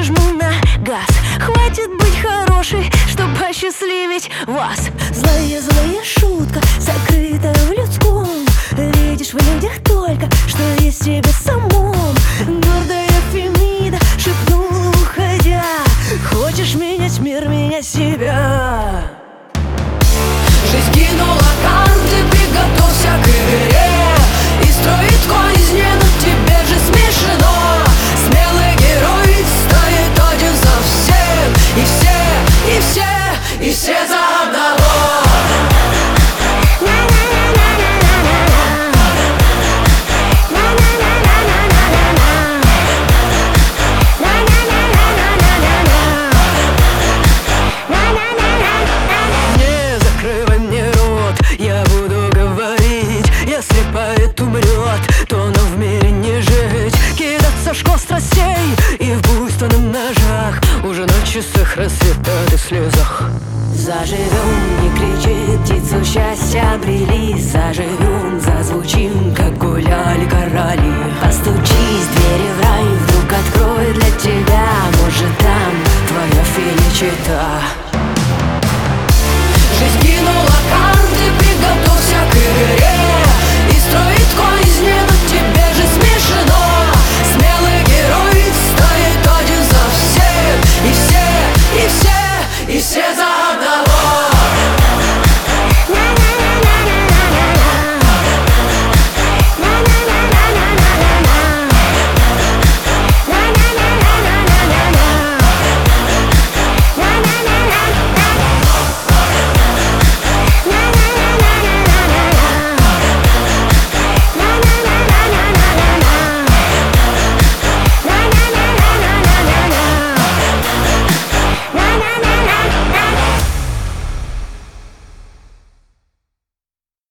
Сразу жму на газ. Хватит быть хорошей, чтоб осчастливить вас. Злая шутка, сокрыта в людском. Видишь в людях только, что есть в тебе самом. Гордая Фемида шепнула, уходя: хочешь менять мир, меняй себя. Жизнь кинула карты, приготовься к игре. И строит козни, но тебе же смешно. Смелый герой стоит один за всех. И все за одного. Если поэт умрет, то нам в мире не жить. Кидаться школ страстей и в буйственных ножах. Уже на часах рассветает и в слезах. Заживем, не кричи, птицу счастья обрели. Заживем, зазвучим